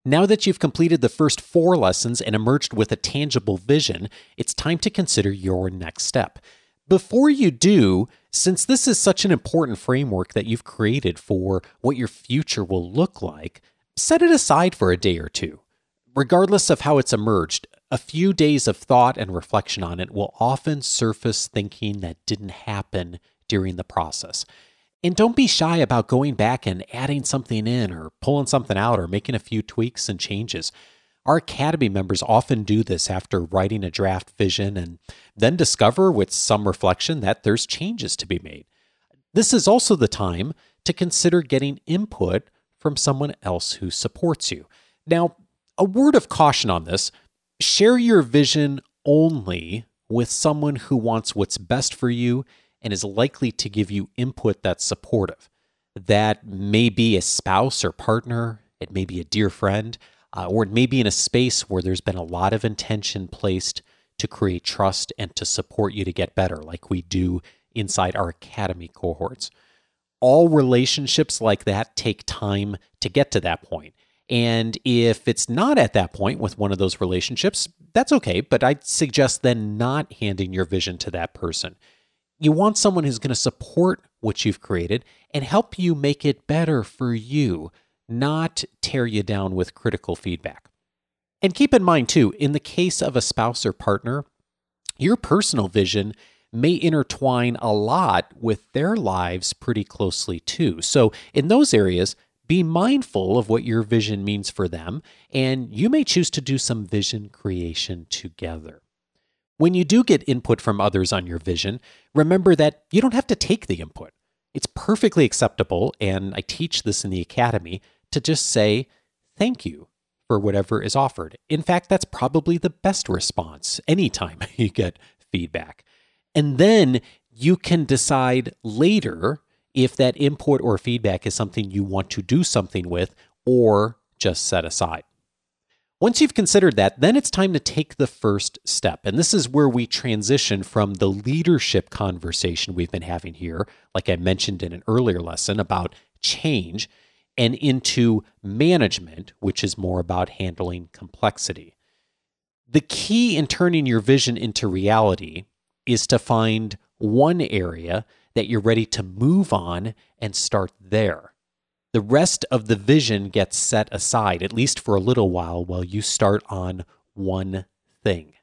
Now that you've completed the first 4 lessons and emerged with a tangible vision, it's time to consider your next step. Before you do, since this is such an important framework that you've created for what your future will look like, set it aside for a day or two. Regardless of how it's emerged, a few days of thought and reflection on it will often surface thinking that didn't happen during the process. And don't be shy about going back and adding something in or pulling something out or making a few tweaks and changes. Our Academy members often do this after writing a draft vision and then discover with some reflection that there's changes to be made. This is also the time to consider getting input from someone else who supports you. Now, a word of caution on this: share your vision only with someone who wants what's best for you and is likely to give you input that's supportive. That may be a spouse or partner, it may be a dear friend, or it may be in a space where there's been a lot of intention placed to create trust and to support you to get better, like we do inside our Academy cohorts. All relationships like that take time to get to that point. And if it's not at that point with one of those relationships, that's okay, but I'd suggest then not handing your vision to that person. You want someone who's going to support what you've created and help you make it better for you, not tear you down with critical feedback. And keep in mind too, in the case of a spouse or partner, your personal vision may intertwine a lot with their lives pretty closely too. So in those areas, be mindful of what your vision means for them, and you may choose to do some vision creation together. When you do get input from others on your vision, remember that you don't have to take the input. It's perfectly acceptable, and I teach this in the Academy, to just say thank you for whatever is offered. In fact, that's probably the best response anytime you get feedback. And then you can decide later if that input or feedback is something you want to do something with or just set aside. Once you've considered that, then it's time to take the first step. And this is where we transition from the leadership conversation we've been having here, like I mentioned in an earlier lesson about change, and into management, which is more about handling complexity. The key in turning your vision into reality is to find one area that you're ready to move on and start there. The rest of the vision gets set aside, at least for a little while you start on one thing.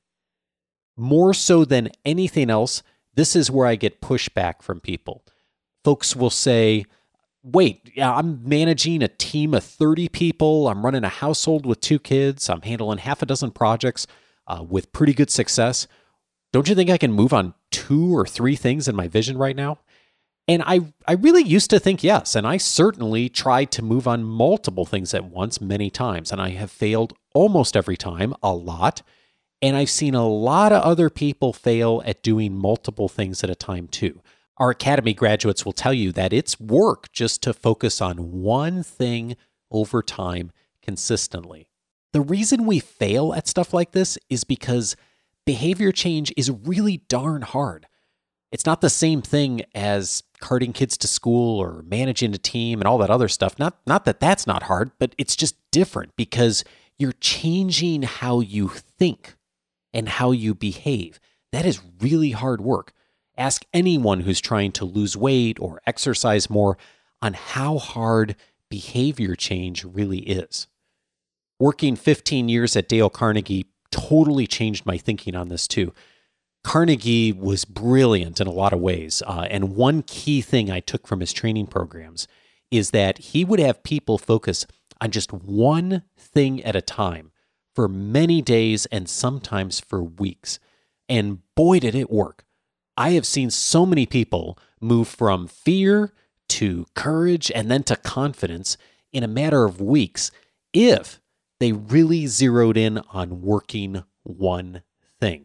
More so than anything else, this is where I get pushback from people. Folks will say, wait, I'm managing a team of 30 people. I'm running a household with 2 kids. I'm handling half a dozen projects with pretty good success. Don't you think I can move on 2 or 3 things in my vision right now? And I really used to think yes, and I certainly tried to move on multiple things at once many times, and I have failed almost every time, a lot, and I've seen a lot of other people fail at doing multiple things at a time too. Our Academy graduates will tell you that it's work just to focus on one thing over time consistently. The reason we fail at stuff like this is because behavior change is really darn hard. It's not the same thing as carting kids to school or managing a team and all that other stuff. Not that that's not hard, but it's just different because you're changing how you think and how you behave. That is really hard work. Ask anyone who's trying to lose weight or exercise more on how hard behavior change really is. Working 15 years at Dale Carnegie totally changed my thinking on this too. Carnegie was brilliant in a lot of ways, and one key thing I took from his training programs is that he would have people focus on just one thing at a time for many days and sometimes for weeks. And boy, did it work. I have seen so many people move from fear to courage and then to confidence in a matter of weeks if they really zeroed in on working one thing.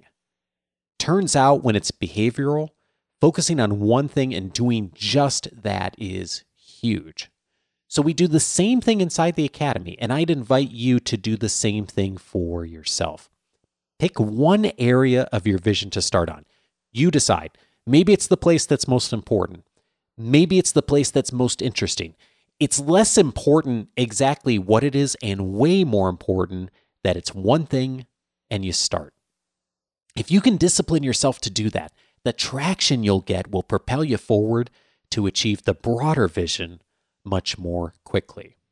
Turns out when it's behavioral, focusing on one thing and doing just that is huge. So we do the same thing inside the Academy, and I'd invite you to do the same thing for yourself. Pick one area of your vision to start on. You decide. Maybe it's the place that's most important. Maybe it's the place that's most interesting. It's less important exactly what it is and way more important that it's one thing and you start. If you can discipline yourself to do that, the traction you'll get will propel you forward to achieve the broader vision much more quickly.